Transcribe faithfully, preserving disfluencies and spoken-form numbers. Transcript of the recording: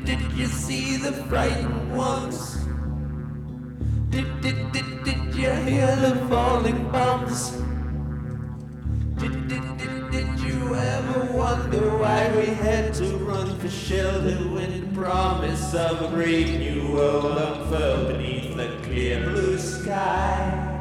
did you see the frightened ones? Did, did, did, did you hear the falling bombs? Did, did, did, did you ever wonder why we had to run for shelter when the promise of a great new world unfurled beneath the clear blue sky?